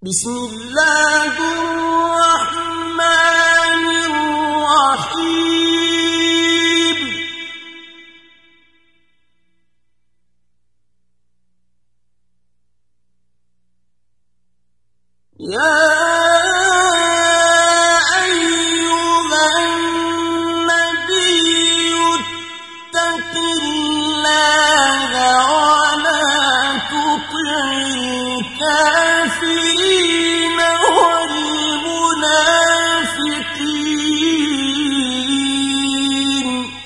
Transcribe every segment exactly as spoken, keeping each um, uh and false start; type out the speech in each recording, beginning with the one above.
بسم الله الرحمن الرحيم يا أيها النبي اتق الله ولا تطع الكافرين والمنافقين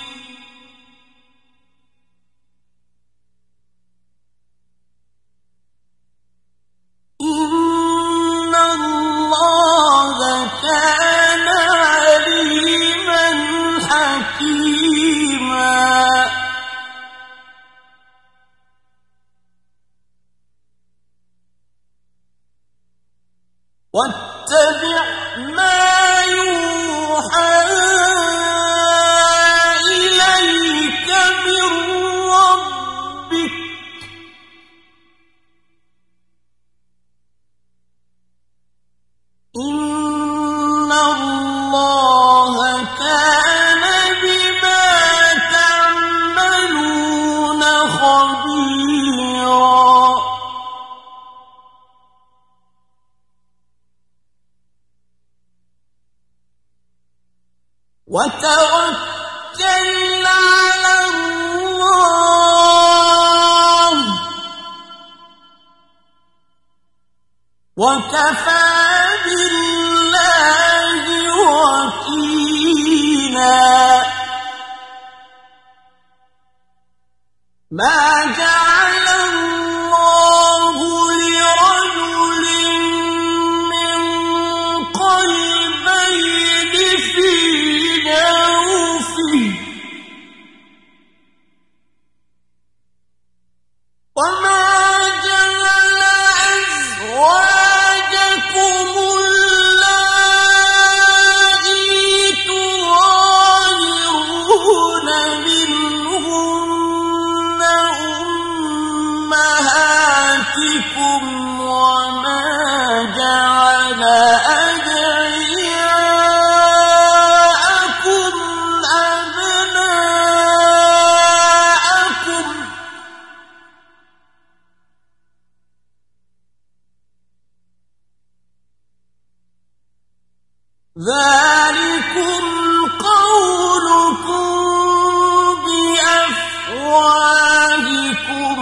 إن الله كان عليما حكيما واتبع ما يوحى إليك من ربك إن الله كان بما تعملون خبيرا وتوكل على الله وكفى بالله وكيلا ما جعل الله لرجل من قلبين في جوفه وما جعل أزواجكم اللائي تظاهرون منهن أمهاتكم وما جعل أدعياءكم أبناءكم ذلكم قولكم بأفواهكم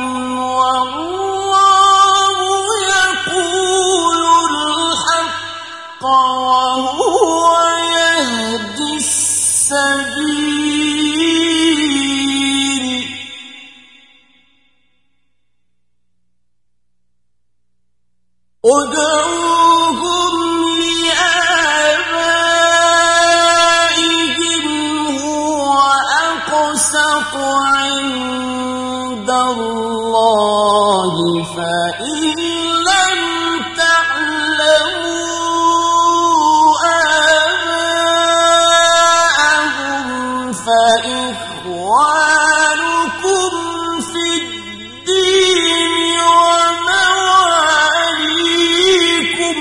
والله يقول الحق وهو يهدي السبيل ادعوهم لآبائهم هو أقسط عند الله فإن لم تعلموا آباءهم فإخوانكم في الدين ومواليكم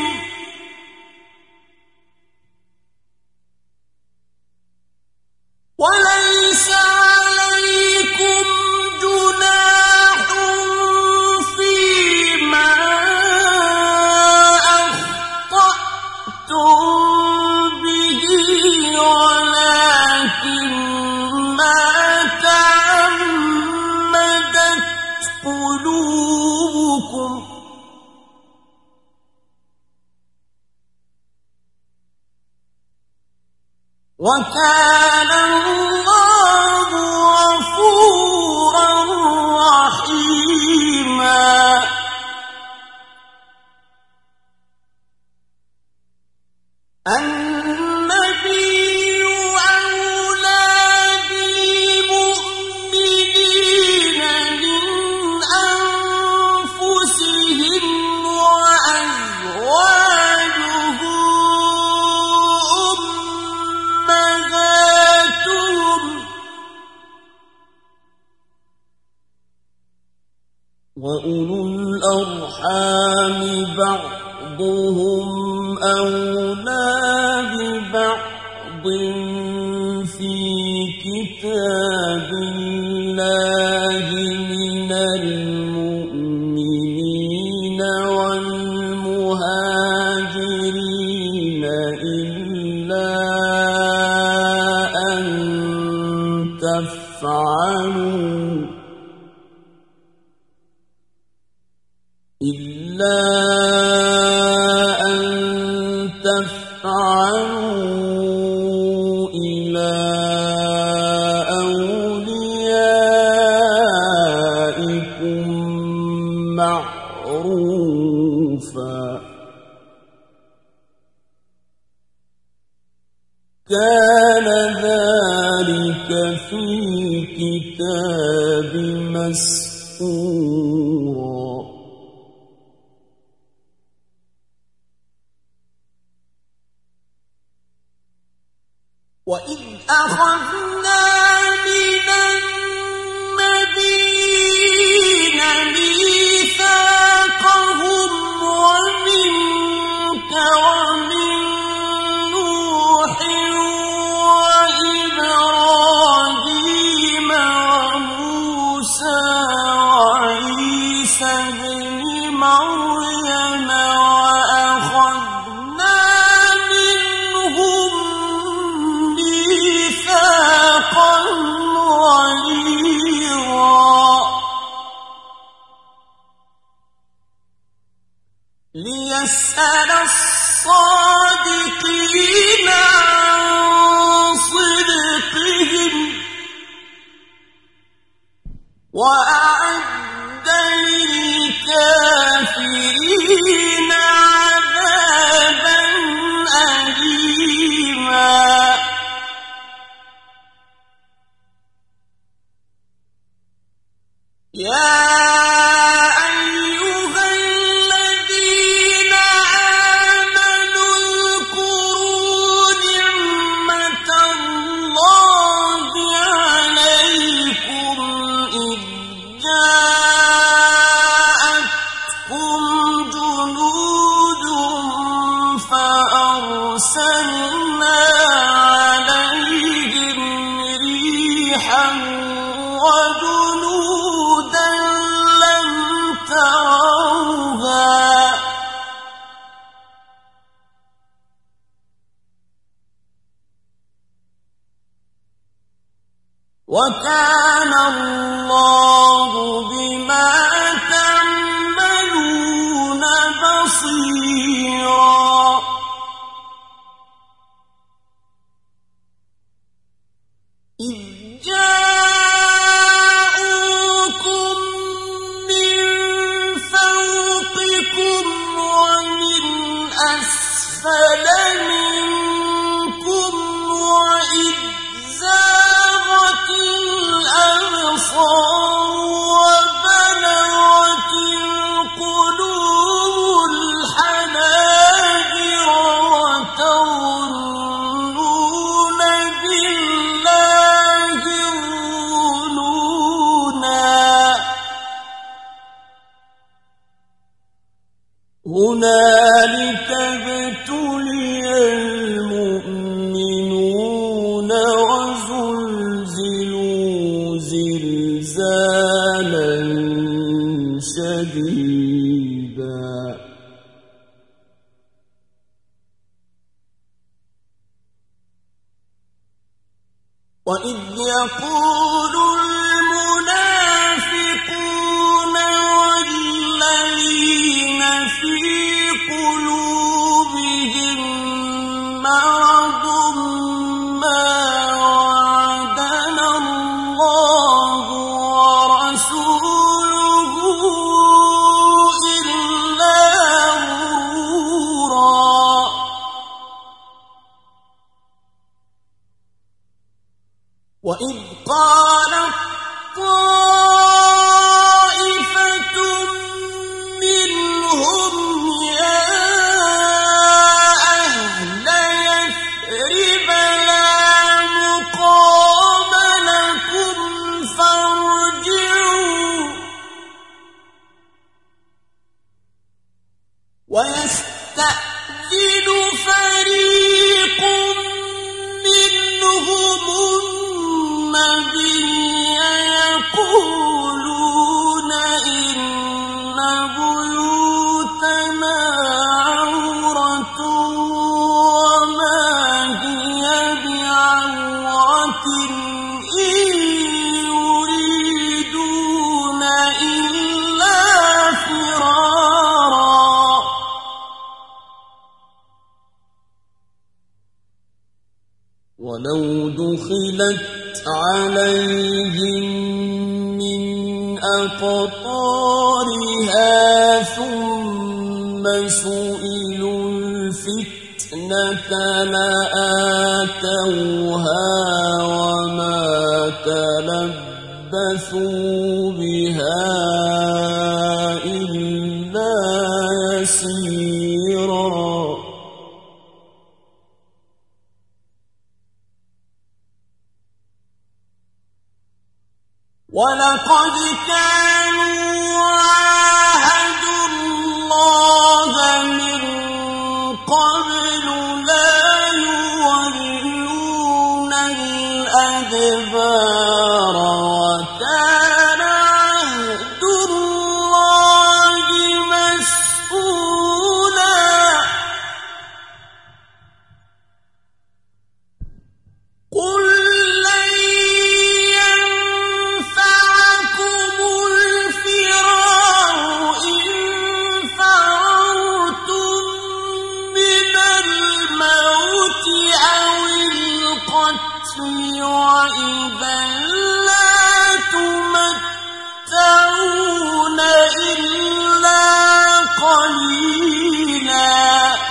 وليس عليكم جناح فيما أخطأتم به ولكن ما تعمدت قلوبكم وكان الله غفورا رحيما النبي أولى بالمؤمنين من أنفسهم وأزواجه أمهاتهم وأولو الأرحام بعضهم بعضهم أولى ببعض في كتاب الله من المؤمنين والمهاجرين إلا أن تفعلوا إلا أن تفعلوا إلى أوليائكم معروفا كان ذلك في الكتاب مسطورا وإذ أخذنا من النبيين ميثاقهم ومنك ومن نوح وإبراهيم وموسى وعيسى ابن مريم وأخذنا منهم ميثاقا غليظا ليسأل الصادقين عن صدقهم وأعد للكافرين عذابا أليما يا أيها الذين آمنوا اذكروا نعمة الله عليكم إذ جاءتكم جنود فأرسلنا عليهم ريحا وجنودا لم تروها وكان الله بما تعملون بصيرا إذ جاءوكم من فوقكم ومن أسفل منكم وإذ زاغت الأبصار وبلغت القلوب الحناجر وتظنون بالله الظنونا هنالك ابتلي المؤمنون وزلزلوا زلزالا شديدا وإذ يقول المنافقون والذين في قلوبهم مرض ما وعدنا الله ورسوله إلا غرورا وإذ قالت طائفة منهم يا أهل يثرب لا مقام لكم فارجعوا ويستغفر يستأذن فريق منهم النبي يقولون إن بيوتنا عورة وما هي بعورة إن يريدون إلا فرارا ولو دخلت عليهم من أقطارها ثم سئلوا الفتنة لآتوها وما تلبثوا بها إلا يسيرا ولقد كانوا عاهدوا الله من قبل لا يولون الأدبار وكان عهد الله مسؤولا قل وإذا لا تمتعون إلا قليلا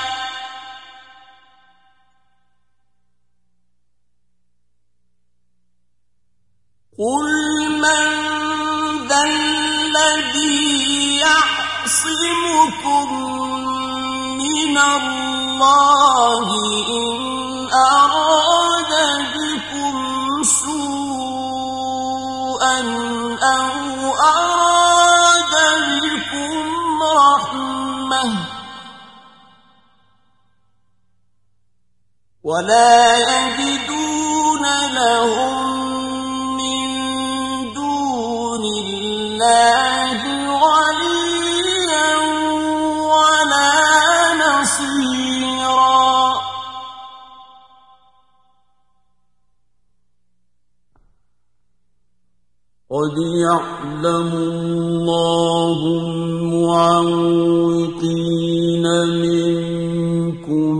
قل من ذا الذي يعصمكم من الله إن أراد بكم سوءا أو أراد بكم رحمة ولا يجدون لهم من دون الله وليا ولا نصيرا قد يعلم الله المعوقين منكم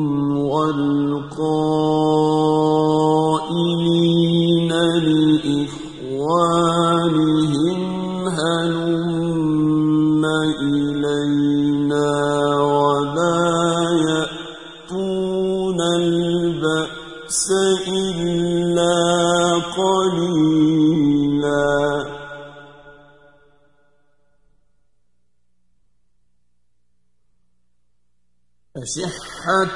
والقائلين لإخوانهم هلم إلينا ولا يأتون البأس إلا قليلا أشحة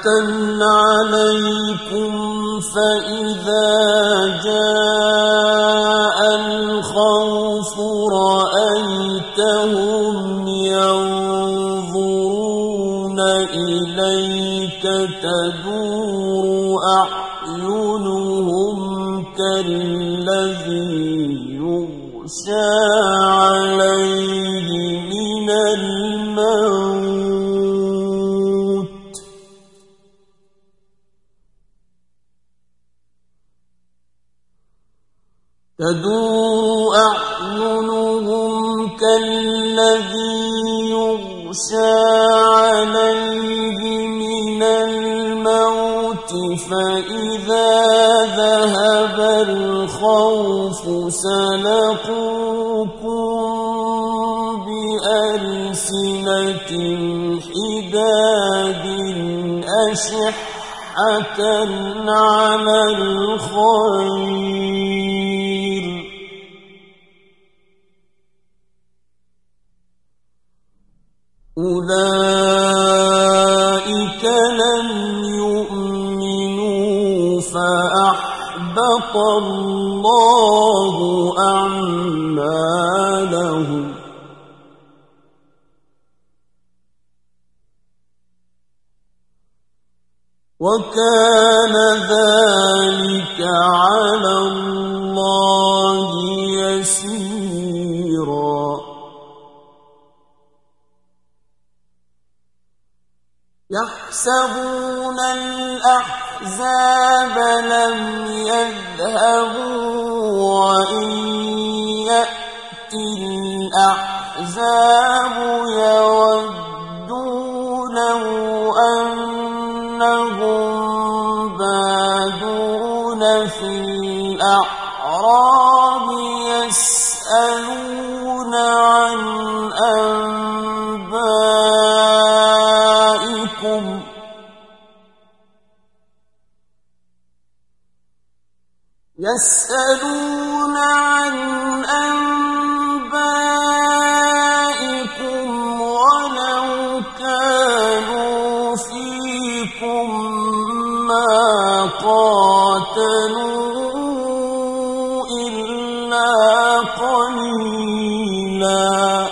عليكم فإذا جاء الخوف رأيتهم ينظرون إليك تدور أعينهم كالذي يغشى عليه من الموت تدور أعينهم كالذي يغشى عليه من الموت فإذا ذهب الخوف سلقوكم بألسنة حداد أشحة على الخير أولئك لم يؤمنوا فأحبط الله أعمالهم وكان ذلك على الله يسيرا يحسبون الأحزاب لم يذهبوا وإن يأتي الأحزاب يودوا لو أنهم بادون في الأعراب يسألون عن أنبائكم يسألون عن أنبائكم ولو كانوا فيكم ما قاتلوا إلا قليلا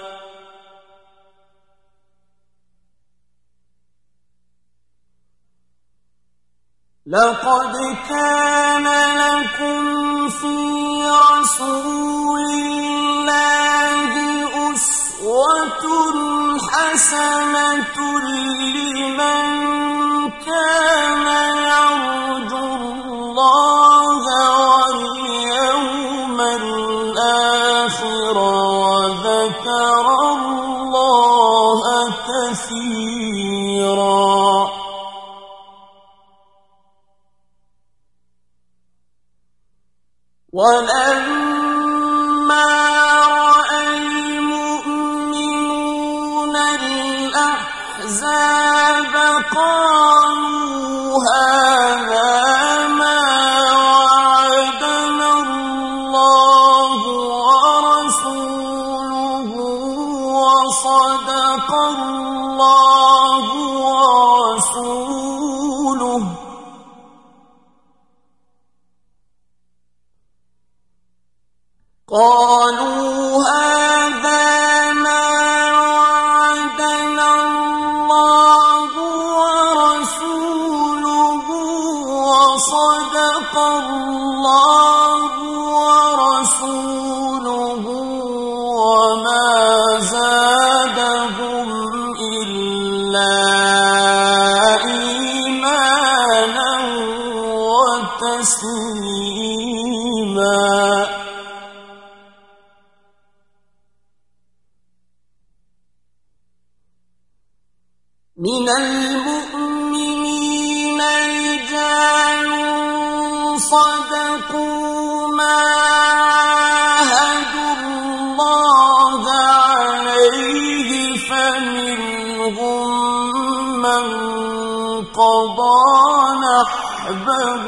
لقد كان لكم في رسول الله أسوة حسنة لمن كان يرجو الله واليوم الآخر وذكر الله كثيرا ولما رأى المؤمنون الأحزاب قالوا هذا ما وعدنا الله ورسوله وصدق الله ورسوله قالوا هذا ما وعدنا الله ورسوله وصدق الله ورسوله وما زادهم إلا إيمانا وتسليما من المؤمنين رجال صدقوا ما عاهدوا الله عليه فمنهم من قضى نحبه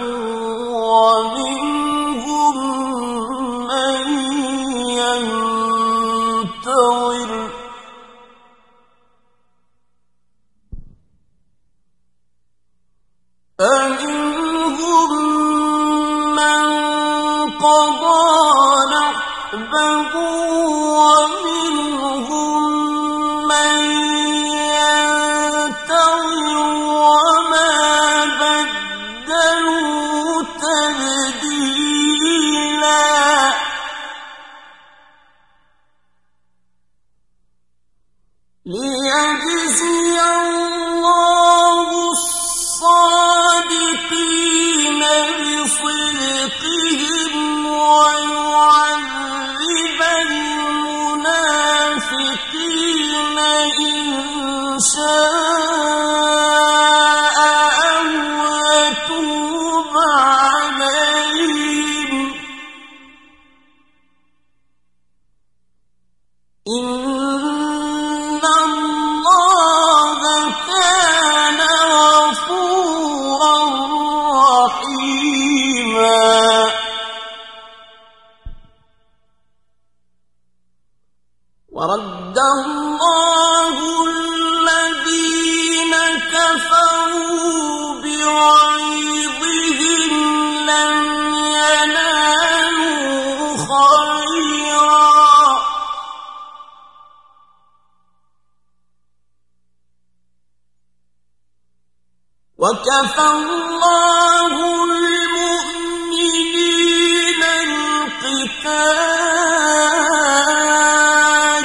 ومنهم من ينتظر فمنهم من قضى نحبه ومنهم من ينتظر وما بدلوا تبديلا ليجزي الله الصادقين بصدقهم ويعذب المنافقين إن شاء أو يتوب عليهم إن الله كان غفورا رحيما ورد الله الذين كفروا بغيظهم لم ينالوا خيرا وكفى الله المؤمنين القتال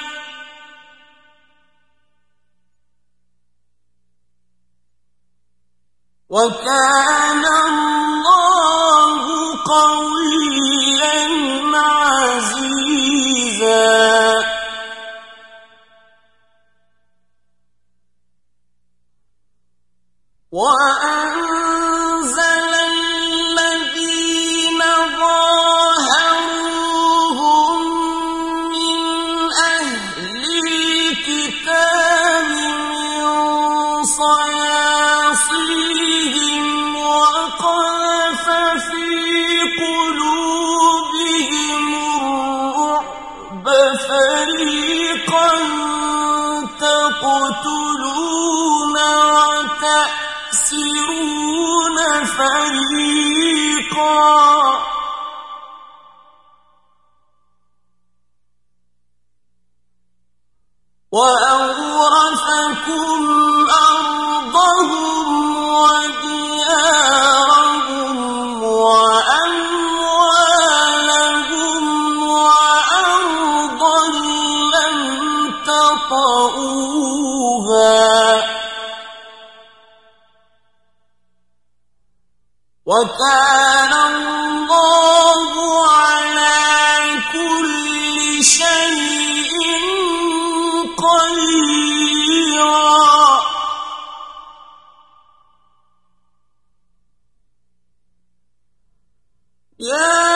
وكان الله قويا عزيزا وأنزل الذين ظاهروهم من أهل الكتاب من صياصيهم وقذف في قلوبهم الرعب فريقا تقتلون وتأسرون فريقا وأورثكم أرضهم وديارهم وأموالهم وأرضا لم تطئوها وكان الله على كل شيء قديرا يا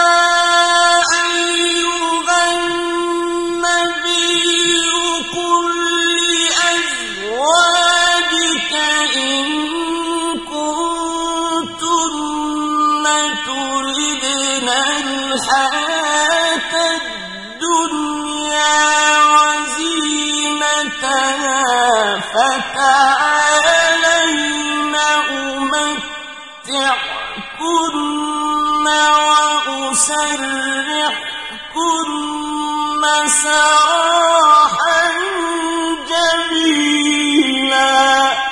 أيها النبي قل لأزواجك إن كنتن تردن الحياة الدنيا وزينتها فتعالين أمتعكن وأسرحكن سراحا جميلا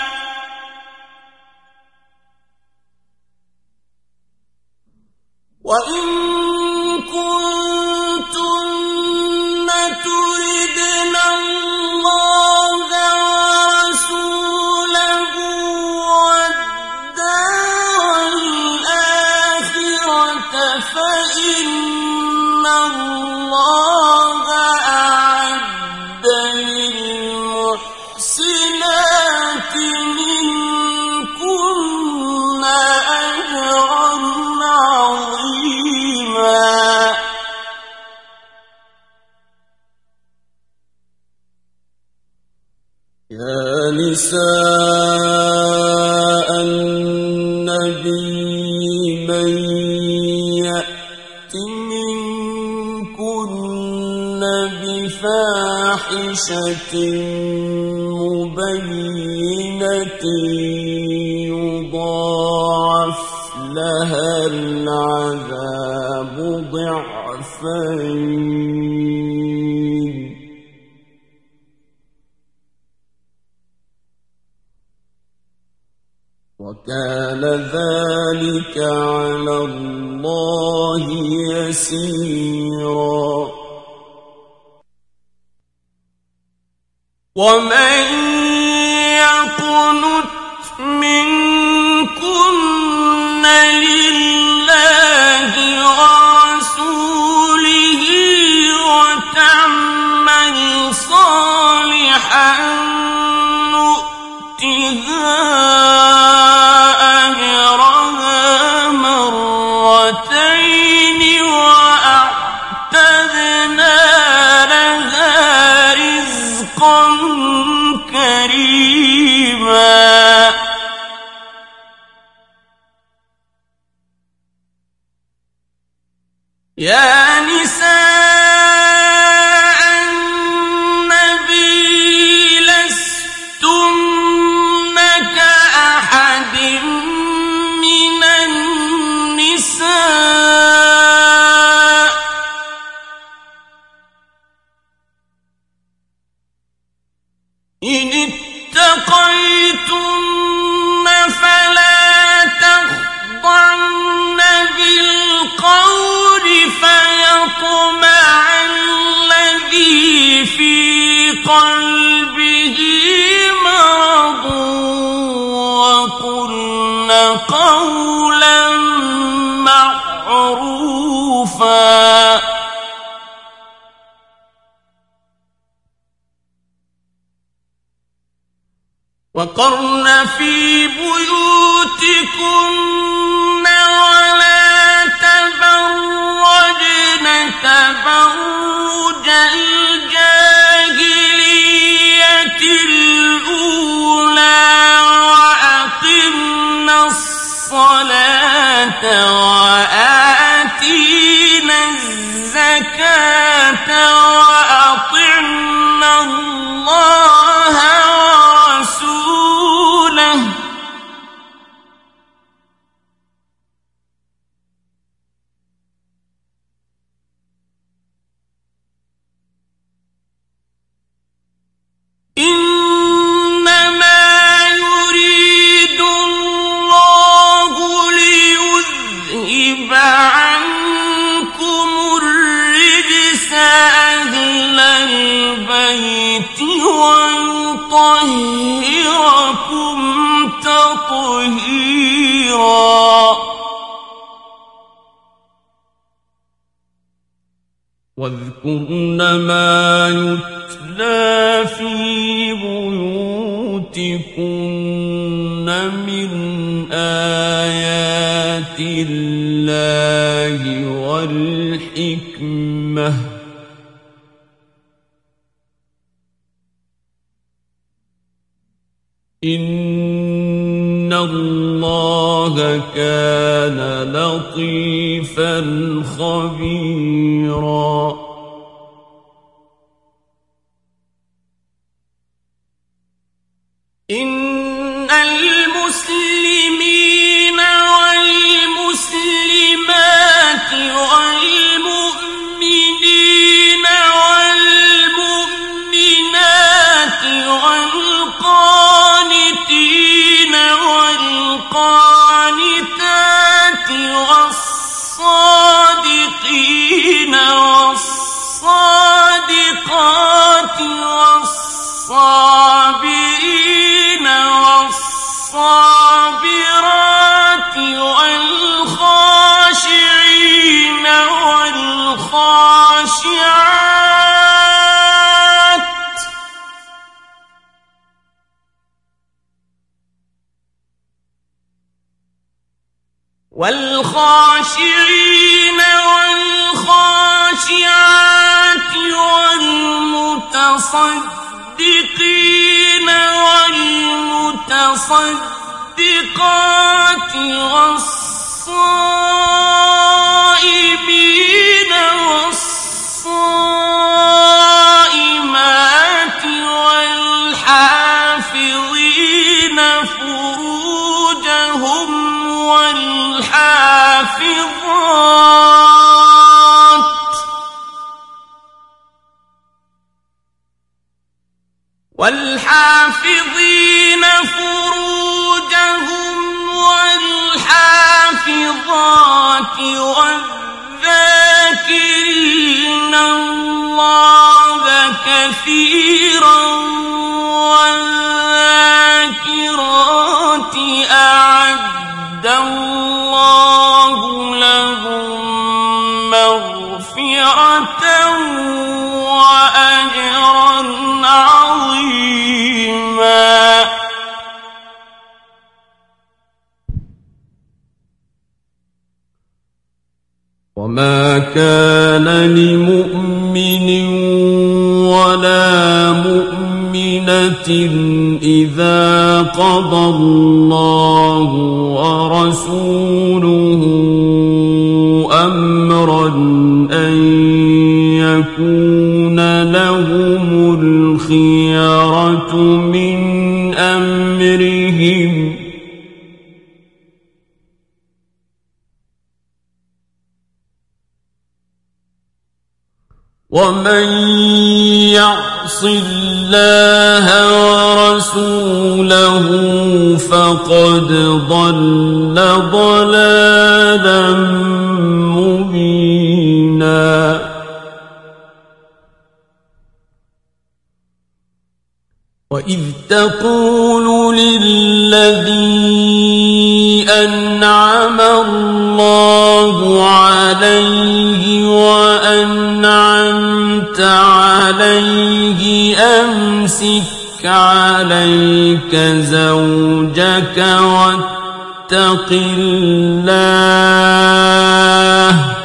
وإن كنتن تردن الله ورسوله والدار الآخرة فإن الله أعد للمحسنات منكن أجرا عظيما يا نساء النبي من يأت منكن بفاحشة مبينة يضاعف لها العذاب ضعفين وكان ذلك على الله يسيرا ومن يقنت منكن لله ورسوله وتعمل صالحا نؤتها أجرها مرتين وأعتدنا لها رزقا كريما يا نساء النبي لستن كأحد من النساء إن اتقيتن قولا معروفا وقرن في بيوتكن ولا تبرجن تبرج الجاهلية الأولى وأقمنا الصلاة وآتينا الزكاة وأطعنا الله ورسوله إنما يريد الله ليذهب عنكم الرجس أهل البيت ويطهركم تطهيرا واذكرن ما يتلى في بيوتكن من آيات الله والحكمة إن الله كان لطيفا خبيرا إن المسلمين والمسلمات والمؤمنين والمؤمنات والقانتين والقانتات والصادقين والصادقات والصابرين والصابرات والخاشعين والخاشعات والخاشعين والخاشعات والمتصدقين والمتصدقات والصائمين والصائمات والحافظين فروجهم والحافظات والحافظين فروجهم والحافظات والذاكرين الله كثيرا والذاكرات أعد الله لهم مغفرة وأجرا عظيما وما كان لمؤمن ولا مؤمنة إذا قضى الله ورسوله أمرا أن يكون لهم الخيرة من أمرهم ومن يعص الله ورسوله فقد ضل ضلالا مبينا وإذ تقول للذي أن عليه أمسك عليك زوجك واتق الله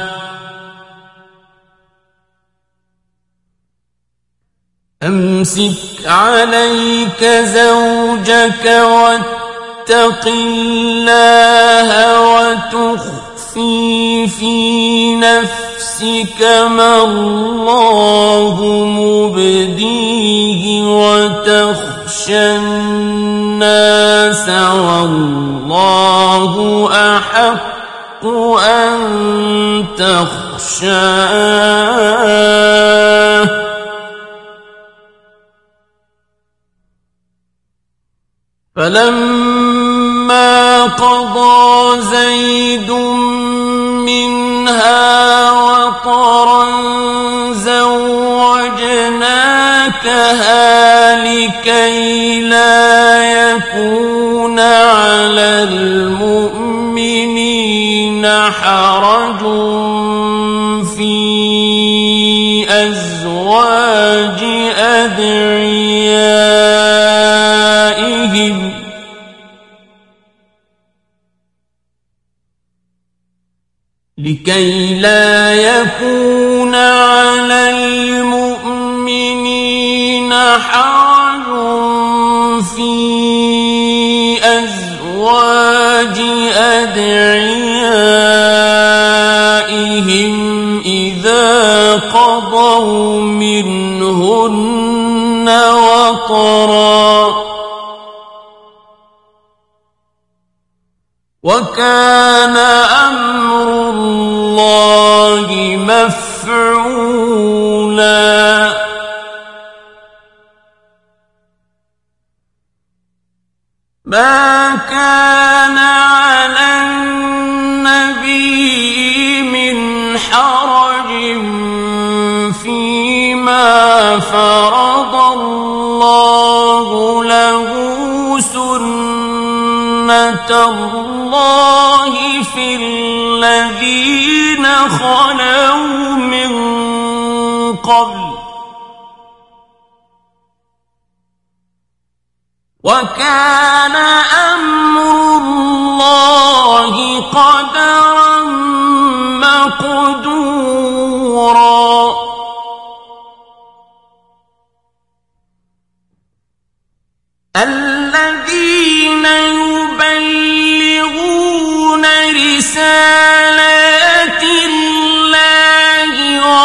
أمسك عليك زوجك واتق الله وتخفي في نفسك ما الله مبديه وتخشى الناس والله أحق أن تخشاه فلما قضى زيد منها وطرا زوجناكها لكي لا يكون على المؤمنين حرج في أزواج أدعيائهم لكي لا يكون على المؤمنين حرج في أزواج أدعيائهم إذا قضوا منهن وطرا وكان أمر الله مفعولا ما كان على النبي من حرج فيما فرض الله له سنة الله في الذين خلوا من قبل وكان أمر الله قدرا مقدورا الذين يبلغون رسالات الله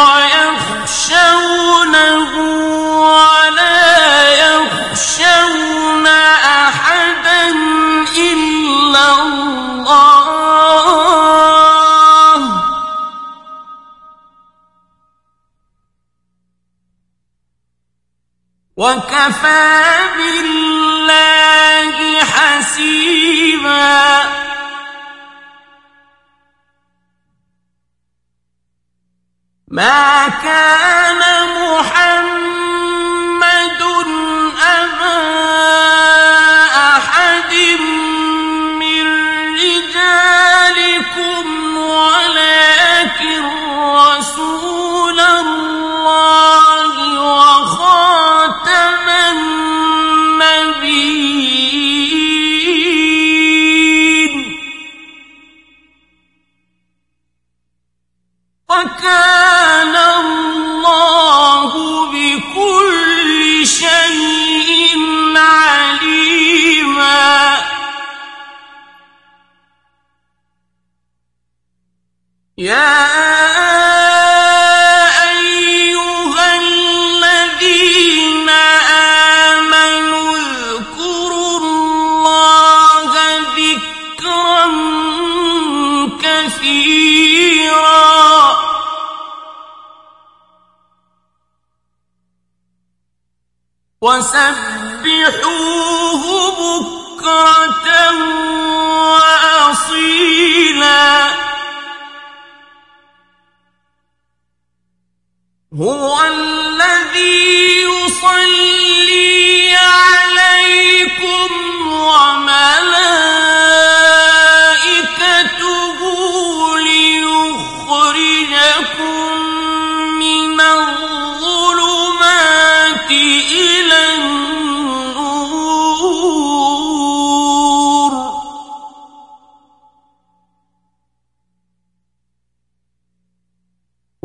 ويخشونه ولا يخشون أحدا إلا الله وكفى بالله حسيبا ما كان محمد أبا أحد من رجالكم ولكن رسول الله وخاتم النبيين وكان الله بكل شيء عليما يا أيها الذين آمنوا اذكروا الله ذكرا كثيرا وسبحوه بكرة وأصيلا هو الذي يصلي عليكم وملائكته ليخرجكم من الظلمات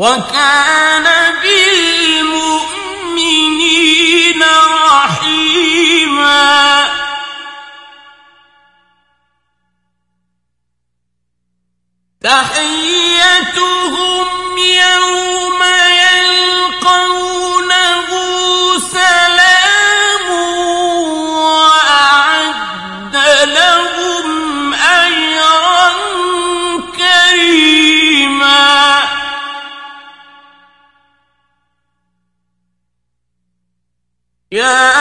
وكان بالمؤمنين رحيما تحيتهم يوم يلقونه سلام وأعد لهم أجرا كريما يا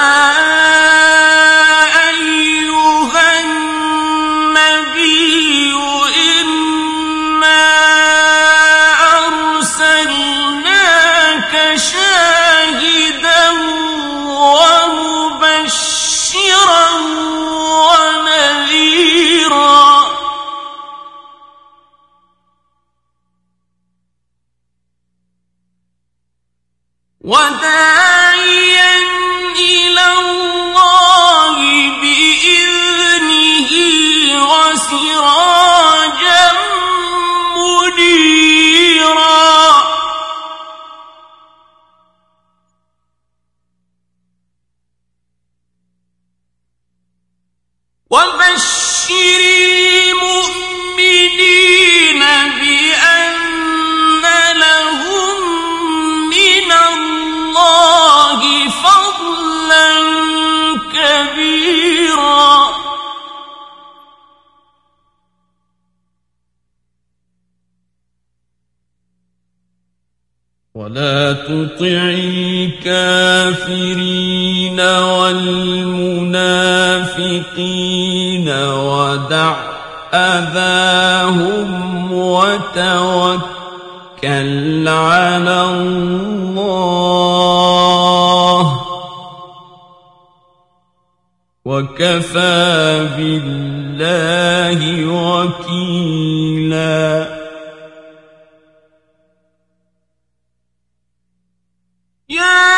وداعيا إلى الله بإذنه وسراجا منيرا وبشر المؤمنين بأن لهم من الله فضلا كبيرا ولا تطع الكافرين والمنافقين ودع أذاهم وتوكل على الله وكفى بالله وكيلا يا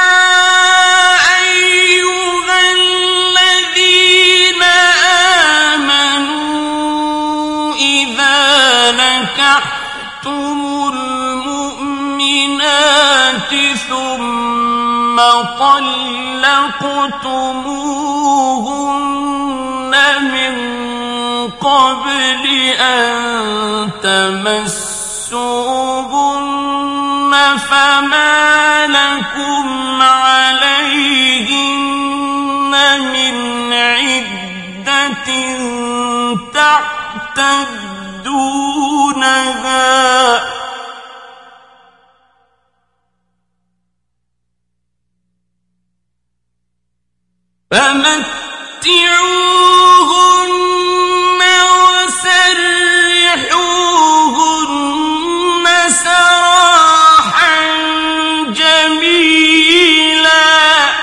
أيها الذين آمنوا إذا نكحتم المؤمنات ثم طلقتموهن من قبل أن تمسوهن فما لكم عليهن من عدة تعتدونها فمتعوهن وسرحوهن سراحا جميلا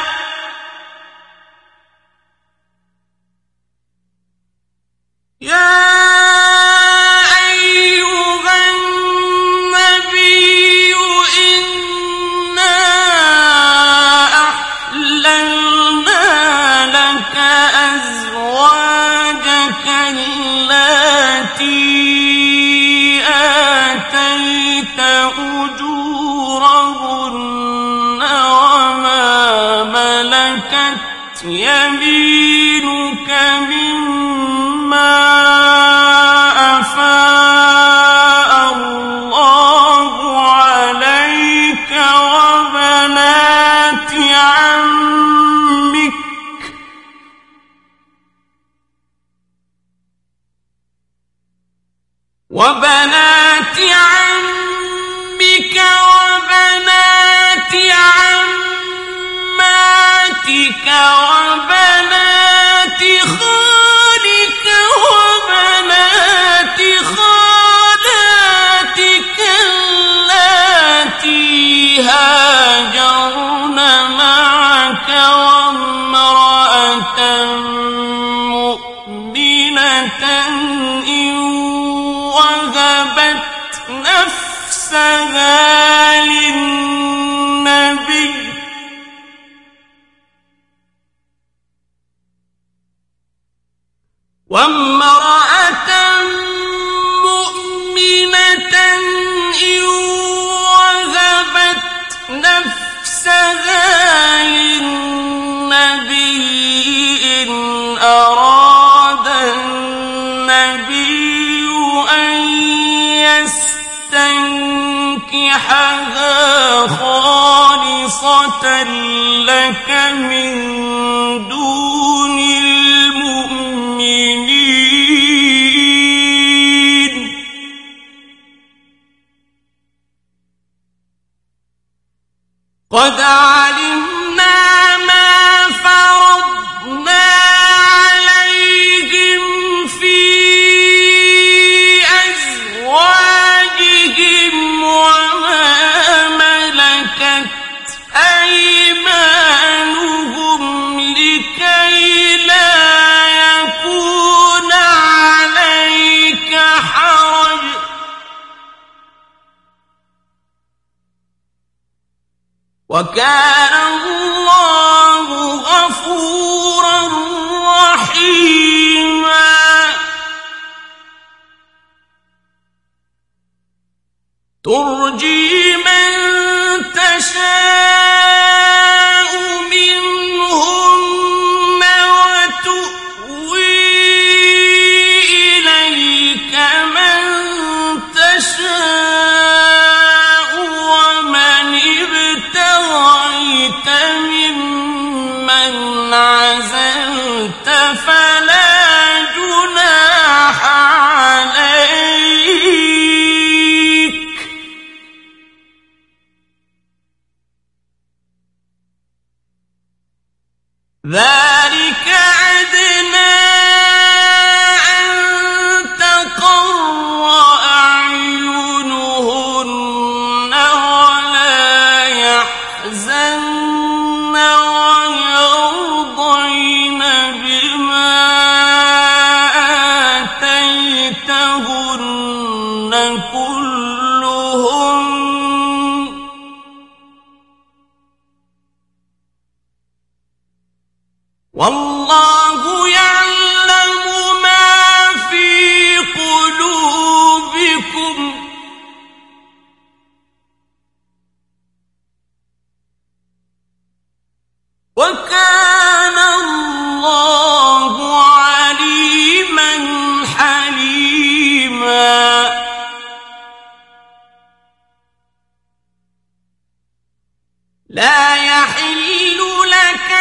يا أيها النبي إنا أحللنا لك أزواجك اللاتي آتيت أجورهن وما ملكت يمينك مما أفاء الله عليك وبنات عمك وبنات عمك وبنات عماتك وبنات خالك وبنات خالاتك اللاتي هاجرن معك وامرأة مؤمنة إن وهبت نفسها للنبي وامرأة مؤمنة إن وهبت فَتَنكِحَهَا خَالِصَةً لَكَ مِن دُونِ الْمُؤْمِنِينَ قَدْ عَلِمْنَا مَا فَرَضْنَا عَلَيْهِمْ فِي أَزْوَاجِهِمْ وَمَا مَلَكَتْ أَيْمَانُهُمْ لِكَيْ لَا يَكُونَ عَلَيْكَ حَرَجٌ وَكَانَ اللَّهُ غَفُورًا رَّحِيمًا تُرْجِي مَن تَشَاءُ مِنْهُنَّ وَتُؤْوِي إِلَيْكَ مَن تَشَاءُ وَمَنِ ابْتَغَيْتَ مِمَّنْ عَزَلْتَ فَلَا جُنَاحَ عَلَيْكَ ذَلِكَ أَدْنَىٰ أَن تَقَرَّ أَعْيُنُهُنَّ وَلَا يَحْزَنَّ وَيَرْضَيْنَ بِمَا آتَيْتَهُنَّ كُلُّهُنَّ وَاللَّهُ يَعْلَمُ مَا فِي قُلُوبِكُمْ وَكَانَ اللَّهُ عَلِيمًا حَلِيمًا لَا يَحِلُّ لَكَ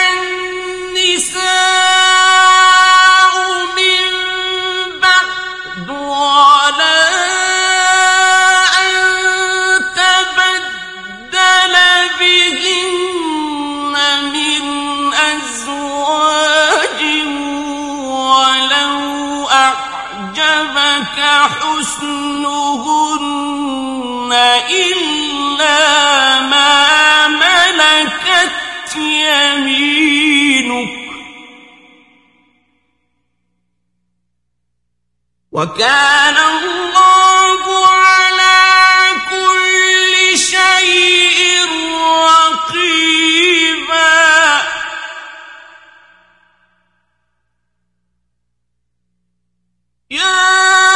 النِّسَاءُ مِن بَعْدُ وَلَا أَن تَبَدَّلَ بِهِنَّ مِنْ أَزْوَاجٍ وَلَوْ أَعْجَبَكَ حُسْنُهُنَّ إِلَّا مَا مَلَكَتْ يَمِينُكَ وَكَانَ اللَّهُ عَلَىٰ كُلِّ شَيْءٍ رَّقِيبًا يَا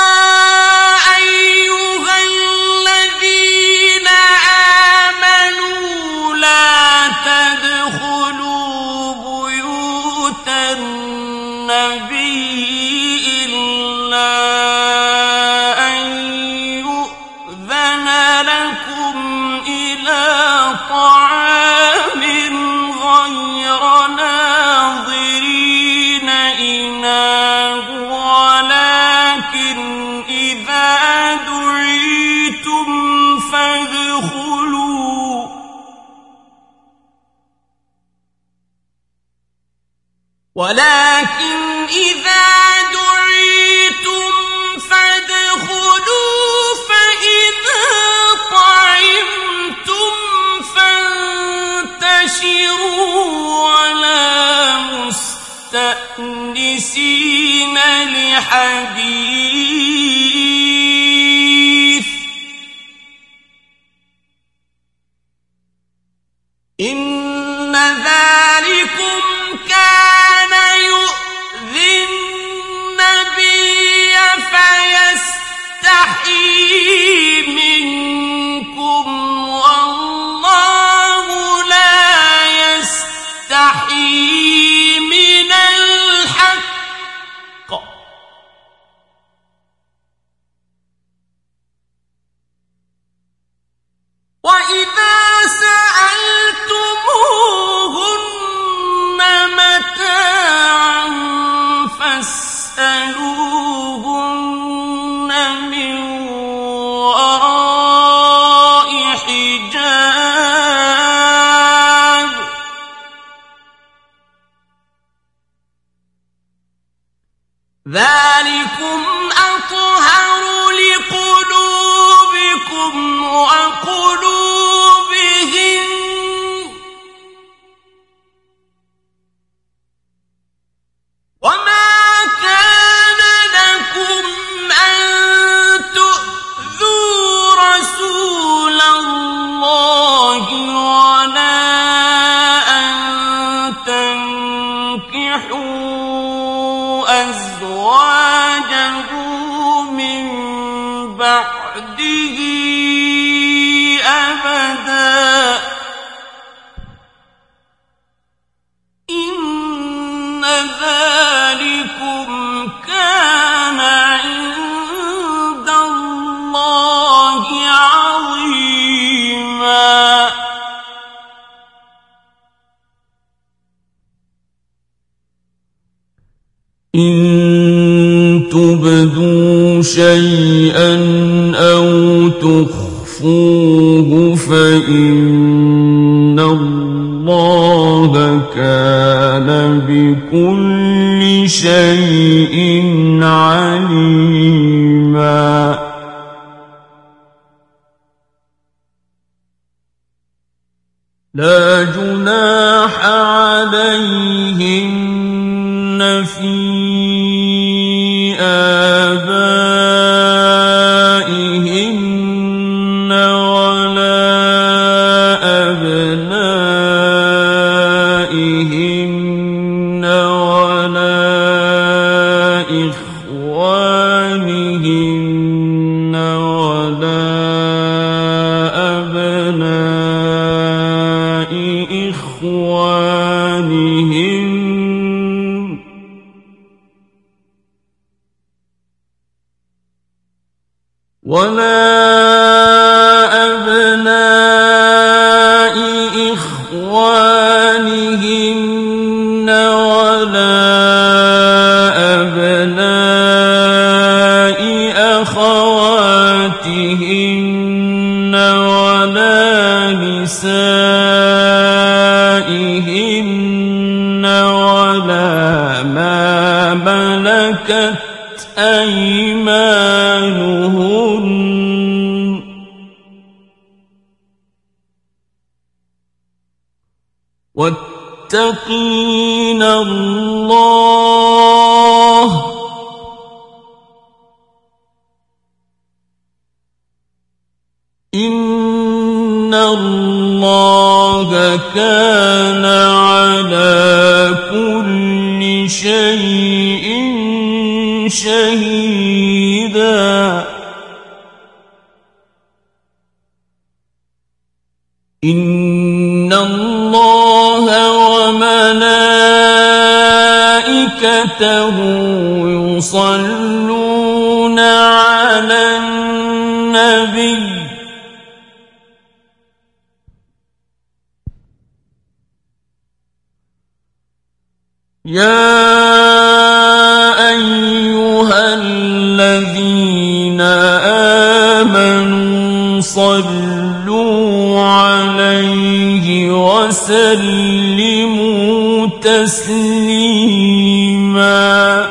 أَيُّهَا الَّذِينَ آمَنُوا لَا تَدْخُلُوا بُيُوتَ النَّبِيِّ إِلَّا أَن يُؤْذَنَ لَكُمْ إِلَىٰ طَعَامٍ غَيْرَ نَاظِرِينَ إِنَاهُ وَلَٰكِنْ إِذَا دُعِيتُمْ فَادْخُلُوا ولكن إذا دعيتم فادخلوا فإذا طعمتم فانتشروا ولا مستأنسين لحديث إن ذلكم كان يؤذي النبي فيستحيي منكم والله لا يستحيي من الحق ذلكم أطهر لقلوبكم وقلوبهم وما كان لكم أن تؤذوا رسول الله ولا أن تنكحوا أزواجه من بعده أبدا إن ذلكم كان عند الله عظيما إن تبدوا شيئا أو تخفوه فإن الله كان بكل شيء عليما لا جناح عليهن في آبائهن ولا أبنائهن ولا إخوانهن ولا أبناء إخوانهن ولا أبناء إخوانهن ولا أبناء أخواتهن ولا نسائهن ولا ما ملكت أيمانهن واتقين الله إن الله كان على كل شيء شهيدا إن الله وملائكته يصلون على النبي يا أيها الذين آمنوا صلوا عليه وسلموا تسليما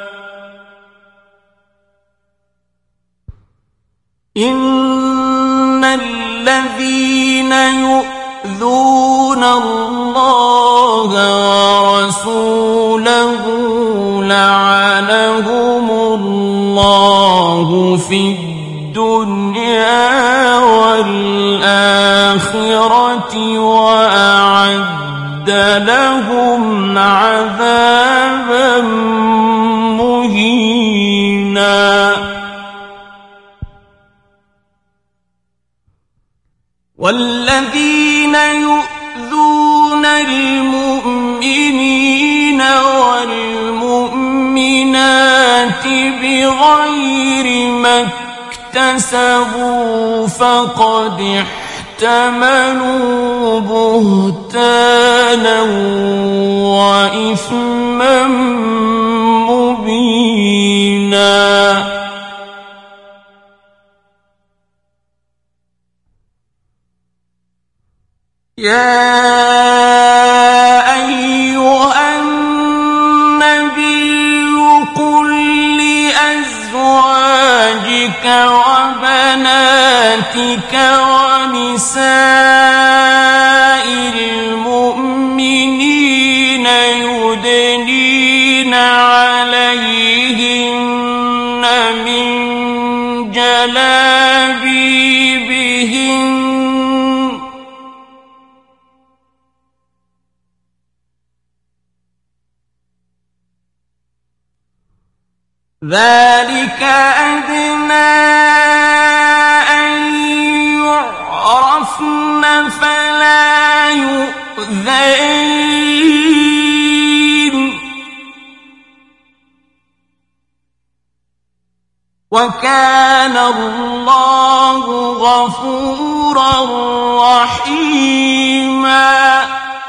إن الذين يؤذون الله ورسوله لعنهم الله في الدنيا والآخرة وأعد لهم عذابا مهينا والذين يؤذون المؤمنين والمؤمنات بغير ما اكتسبوا فقد احتملوا بهتانا وإثما مبينا يا أيها النبي قل وبناتك ونساء المؤمنين يدنين عليهن من جلابيبهن ذلك أدنى أن يعرفن فلا يؤذين وكان الله غفورا رحيما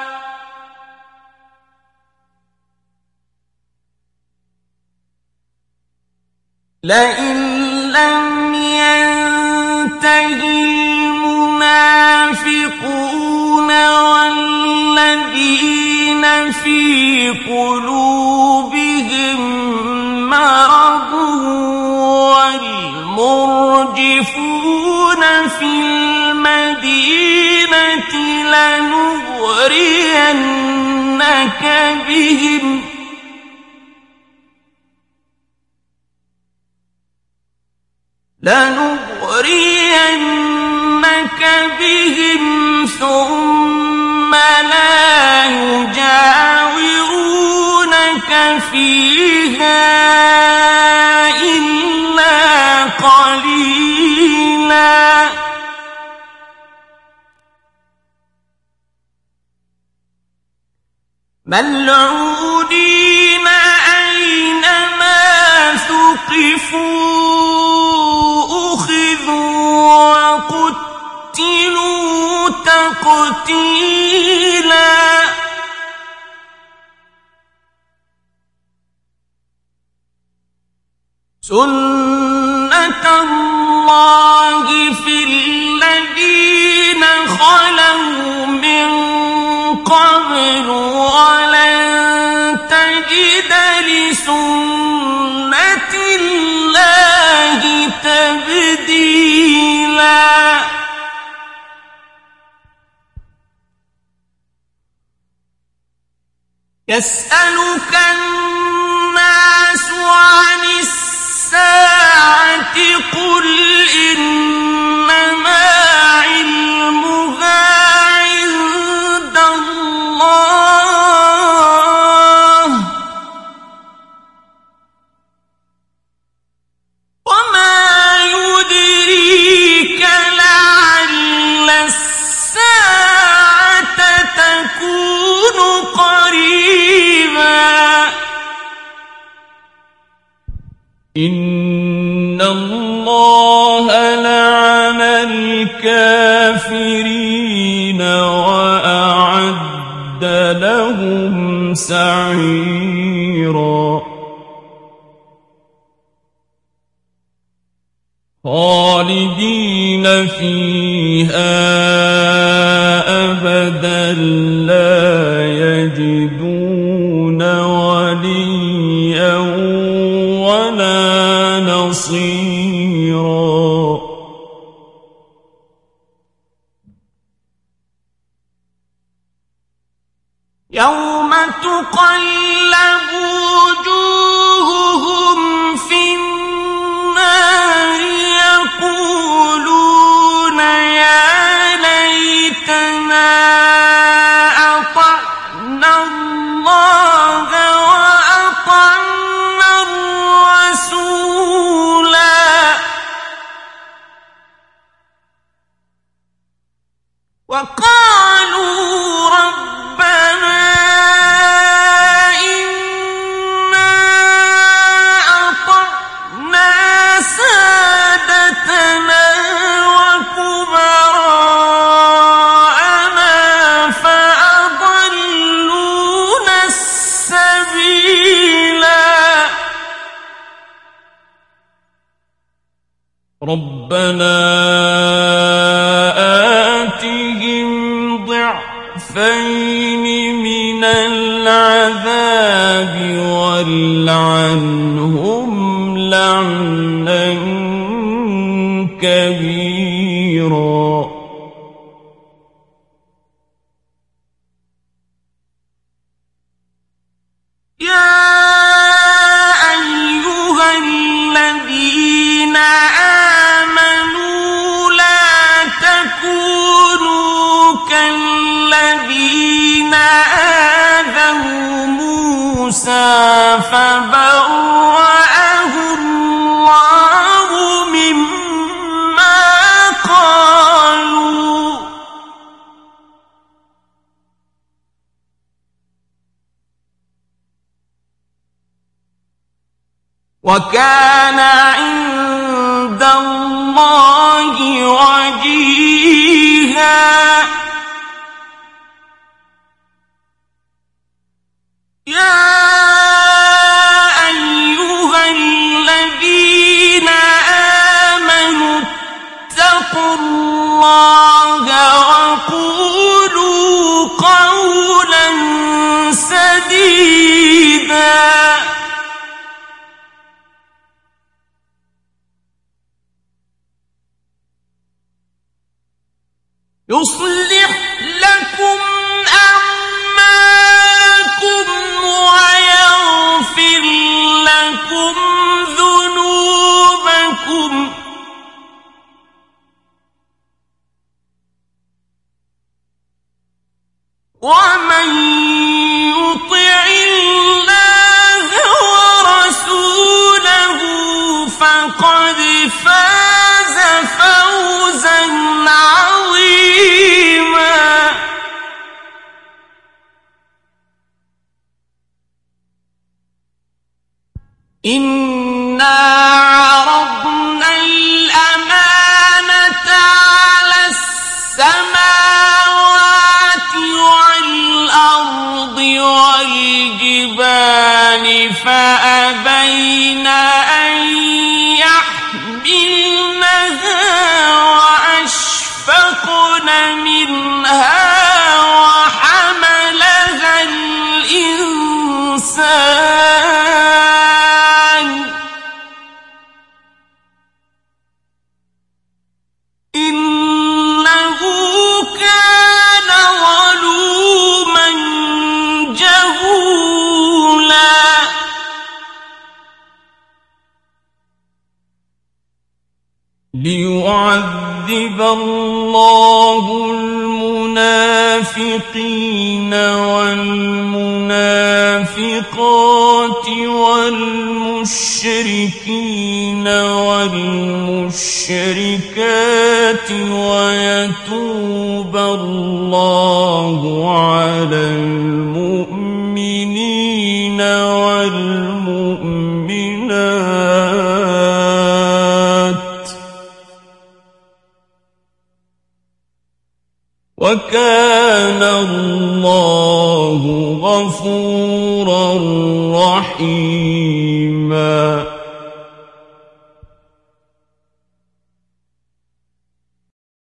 لئن لم ينته المنافقون والذين في قلوبهم مرض والمرجفون في المدينة لنغرينك بهم لنغرينك بهم ثم لا يجاورونك فيها إلا قليلا ملعونين أينما ثقفوا وقتلوا تقتيلا سنة الله في الذين خلوا من قبل ولن تجد لسنة الله تبديلا يسألك الناس عن الساعة قل إنما علمها عند الله وما يدريك لعل الساعة تكون قريبا إن الله لعن الكافرين وأعد لهم سعيرا خالدين فيها أبدا لا يجدون وليا ولا نصيرا يوم تقلب وجوههم في النار يقولون يا ليتنا أطعنا الله وأطعنا الرسولا وقالوا ربنا إنا أطعنا سادتنا وكبراءنا فأضلونا السبيلا ربنا آتهم ضعفين من العذاب والعنهم لعنا كبيرا فبرأه الله مما قالوا وكان عند الله وجيها يا الله وقولوا قولا سديدا يصلح لكم أعمالكم ويغفر لكم ذنوبكم ومن يطع الله ورسوله فقد فاز فوزا عظيما إنا عرضنا الأمانة على السماوات والأرض والجبال فأبين أن يحملنها وأشفقن منها وحملها الإنسان إنه كان ظلوما جهولا ليعذب الله المنافقين والمنافقات والمشركين والمشركات ويتوب الله على المؤمنين والمؤمنات وكان الله غفورا رحيما